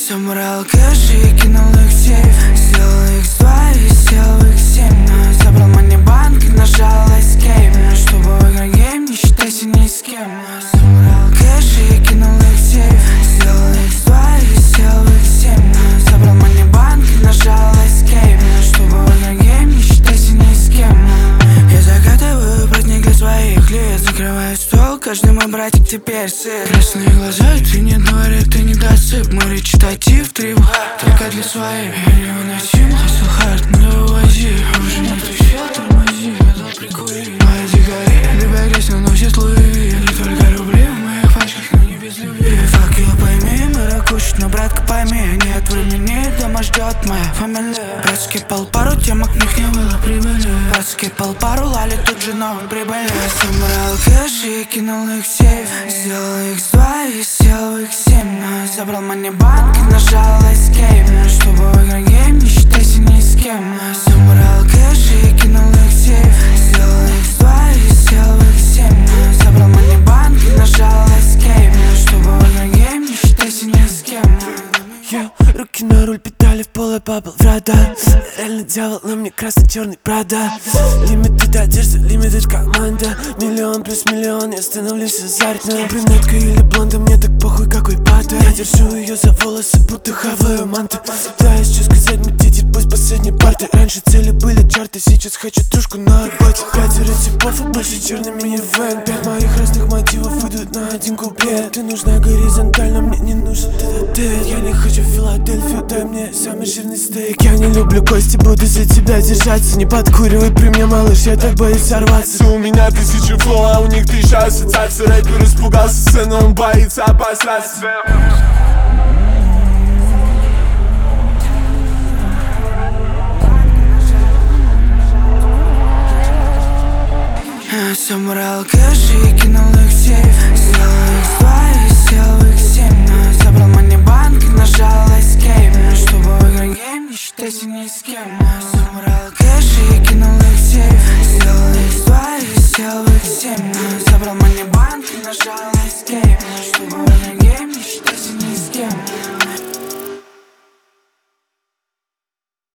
Собрал кэш и кинул их в сейф. Сделал X2 и сел в X7. Забрал манибанк и нажал Escape. Чтобы выиграть гейм, не считайся ни с кем. Собрал кэш и кинул их в сейф. Сделал X2 и сел в X7. Забрал манибанк и нажал Escape. Чтобы выиграть гейм, не считайся ни с кем. Я загадываю праздник для своих лиц. Закрываю стол, каждый мой братик теперь сыр. Красные глаза, и ты не дворик, ты не досып. Мы речитатив, трип, только для своих. Я невыносим, хасл хард, не увози. Уже нет еще, тормози, я дал прикурить. Мои дикари, любя грязь, но носит Луи. Не только рубли в моих пачках, но не без любви. Фак ее пойми, мы ракушек, но братка пойми. Нет времени, дома ждет моя фамилия. Братский пал пару темок, в них не было прибыли. Братский пал пару, лали тут же новые прибыли. Собрал кэш и кинул их в сейф. Сделал X2 и сел в X7. Забрал манибанк и нажал Escape. Чтобы выиграть гейм, не считайся ни с кем. Собрал кэш и кинул их в сейф. Сделал X2 и сел в X7. Забрал манибанк и нажал Escape. Чтобы выиграть гейм, не считайся ни с кем. Руки на руль, педали в пол и бабл в радар. Реально дьявол, на мне красно-черный Прада. Лимитед одежда, лимитед команда. Миллион плюс миллион, я становлюсь азартным. Брюнетка или блонда, мне так похуй какой паттерн. Я держу ее за волосы, будто хаваю манту. Пытаюсь что сказать, мутите, пусть последней парты. Раньше цели были чарты, сейчас хочу тушку на работе. 5 типов и больше черный минивэн. 5 моих разных мотивов идут на один куплет. Ты нужна горизонтально, мне не нужен тет-а-тет. Я не хочу Филадельфию, дай мне самый жирный стейк. Я не люблю кости, буду за тебя держаться. Не подкуривай при мне, малыш, я так боюсь сорваться. У меня 1000 флоу, а у них 1000 ассоциаций. Рэпер испугался сцены, он боится обосраться. Собрал кэш